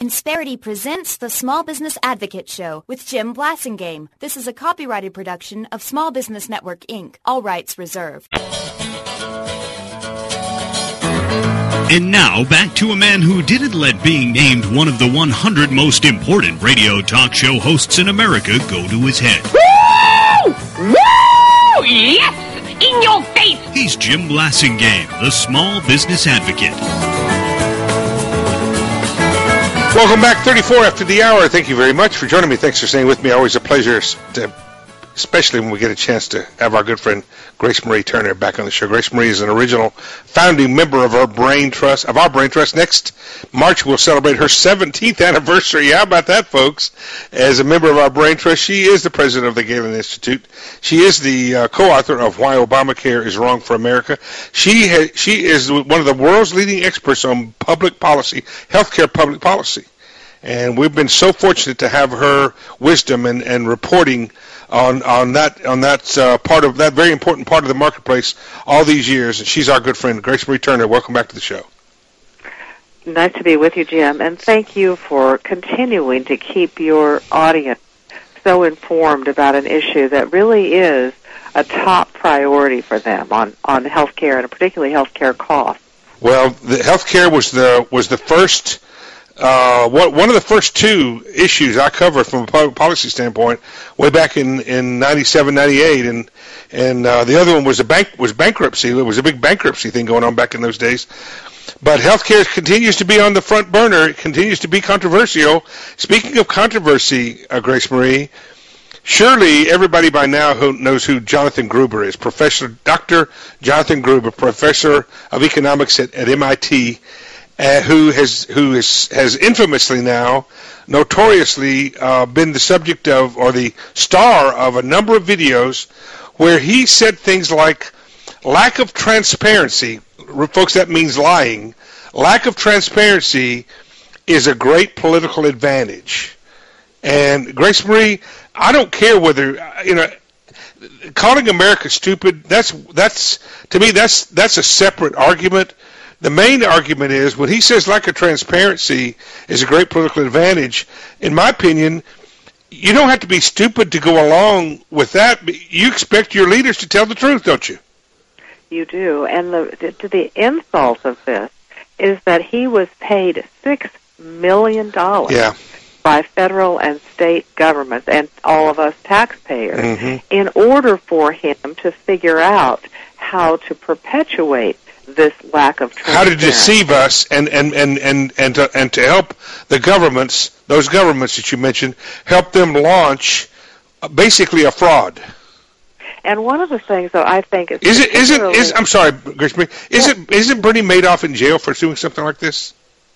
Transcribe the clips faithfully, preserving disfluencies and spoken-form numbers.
Insperity presents the Small Business Advocate Show with Jim Blasingame. This is a copyrighted production of Small Business Network, Incorporated. All rights reserved. And now, back to a man who didn't let being named one of the one hundred most important radio talk show hosts in America go to his head. Woo! Woo! Yes! In your face! He's Jim Blasingame, the Small Business Advocate. Welcome back, thirty-four after the hour. Thank you very much for joining me. Thanks for staying with me. Always a pleasure, to, especially when we get a chance to have our good friend Grace Marie Turner back on the show. Grace Marie is an original founding member of our Brain Trust. Of our Brain Trust. Next March, we'll celebrate her seventeenth anniversary. How about that, folks? As a member of our Brain Trust, she is the president of the Galen Institute. She is the uh, co-author of Why Obamacare is Wrong for America. She ha- she is one of the world's leading experts on public policy, healthcare public policy. And we've been so fortunate to have her wisdom and, and reporting on on that on that uh, part of that very important part of the marketplace all these years. And she's our good friend, Grace Marie Turner. Welcome back to the show. Nice to be with you, Jim, and thank you for continuing to keep your audience so informed about an issue that really is a top priority for them on on healthcare, and particularly healthcare costs. Well, the healthcare was the was the first. Uh, what, one of the first two issues I covered from a public policy standpoint way back in, in ninety-seven, ninety-eight, and and uh, the other one was a bank was bankruptcy. There was a big bankruptcy thing going on back in those days. But healthcare continues to be on the front burner. It continues to be controversial. Speaking of controversy, uh, Grace Marie, surely everybody by now who knows who Jonathan Gruber is. Professor Doctor Jonathan Gruber, professor of economics at, at M I T. Uh, who has who is, has infamously now, notoriously uh, been the subject of, or the star of a number of videos where he said things like, lack of transparency, folks, that means lying, lack of transparency is a great political advantage. And Grace Marie, I don't care whether, you know, calling America stupid, that's, that's to me, that's that's a separate argument. The main argument is when he says lack of transparency is a great political advantage, in my opinion, you don't have to be stupid to go along with that. You expect your leaders to tell the truth, don't you? You do. And the, to the insult of this is that he was paid six million dollars yeah. by federal and state governments and all of us taxpayers mm-hmm. in order for him to figure out how to perpetuate this lack of transparency. How to deceive us and and and and and to, and to help the governments, those governments that you mentioned, help them launch basically a fraud. And one of the things that I think is is it is it is I'm sorry, Grace Marie, is it isn't Bernie Madoff in jail for doing something like this?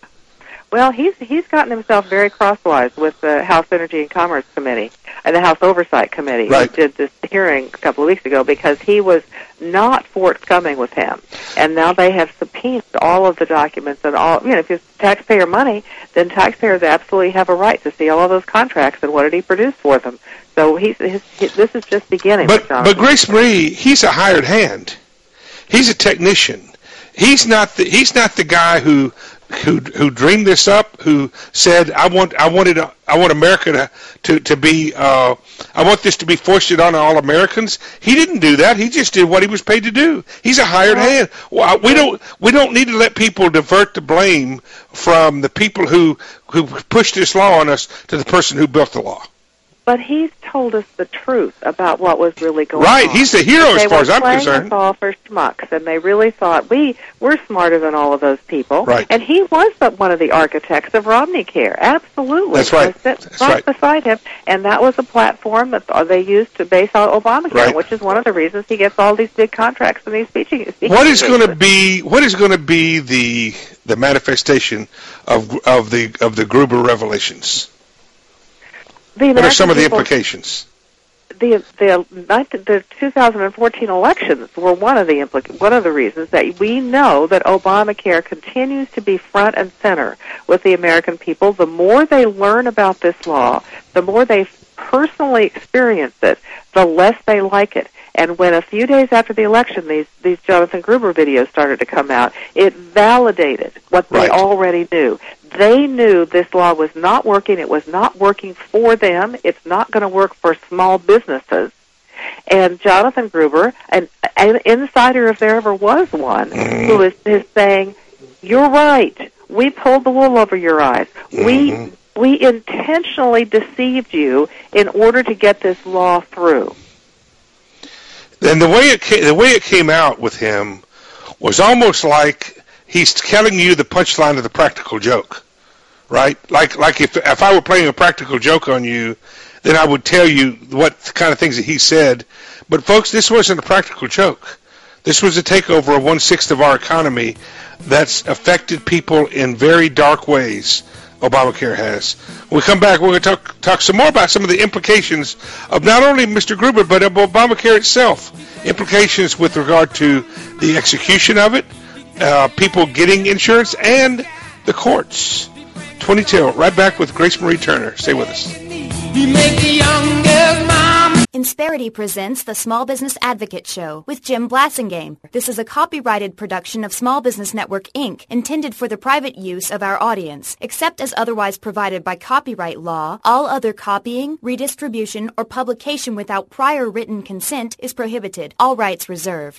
Well, he's he's gotten himself very crosswise with the House Energy and Commerce Committee and the House Oversight Committee. Right. Who did this hearing a couple of weeks ago because he was not forthcoming with him, and now they have subpoenaed all of the documents and all. You know, if it's taxpayer money, then taxpayers absolutely have a right to see all of those contracts and what did he produce for them. So he's his, his, this is just beginning. But but Grace Marie, he's a hired hand. He's a technician. He's not the he's not the guy who. Who who dreamed this up? Who said I want I wanted a, I want America to to to be uh, I want this to be foisted on all Americans? He didn't do that. He just did what he was paid to do. He's a hired hand. Well, we don't we don't need to let people divert the blame from the people who who pushed this law on us to the person who built the law. But he's told us the truth about what was really going right. on. Right, he's the hero as far as I'm concerned. They were playing us all for schmucks, and they really thought we we're smarter than all of those people. Right. And he was the, one of the architects of Romney Care. Absolutely. That's right. I sit That's right right. beside him, and that was a platform that they used to base on Obamacare, right. which is one of the reasons he gets all these big contracts and these speaking. speaking what is going to be what is going to be the the manifestation of of the of the Gruber revelations? The what are some of the people, implications? The the the two thousand fourteen elections were one of the implica- one of the reasons that we know that Obamacare continues to be front and center with the American people. The more they learn about this law, the more they personally experience it, the less they like it. And when a few days after the election, these, these Jonathan Gruber videos started to come out, it validated what they Right. already knew. They knew this law was not working. It was not working for them. It's not going to work for small businesses. And Jonathan Gruber, an, an insider if there ever was one, Mm-hmm. who is, is saying, you're right. We pulled the wool over your eyes. Mm-hmm. We we intentionally deceived you in order to get this law through. And the way it came, the way it came out with him was almost like he's telling you the punchline of the practical joke, right? Like like if if I were playing a practical joke on you, then I would tell you what kind of things that he said. But folks, this wasn't a practical joke. This was a takeover of one-sixth of our economy that's affected people in very dark ways. Obamacare has. When we come back, we're going to talk, talk some more about some of the implications of not only Mister Gruber, but of Obamacare itself. Implications with regard to the execution of it, uh, people getting insurance, and the courts. twenty till, right back with Grace Marie Turner. Stay with us. We make the youngest mom. Insperity presents the Small Business Advocate Show with Jim Blasingame. This is a copyrighted production of Small Business Network, Incorporated, intended for the private use of our audience. Except as otherwise provided by copyright law, all other copying, redistribution, or publication without prior written consent is prohibited. All rights reserved.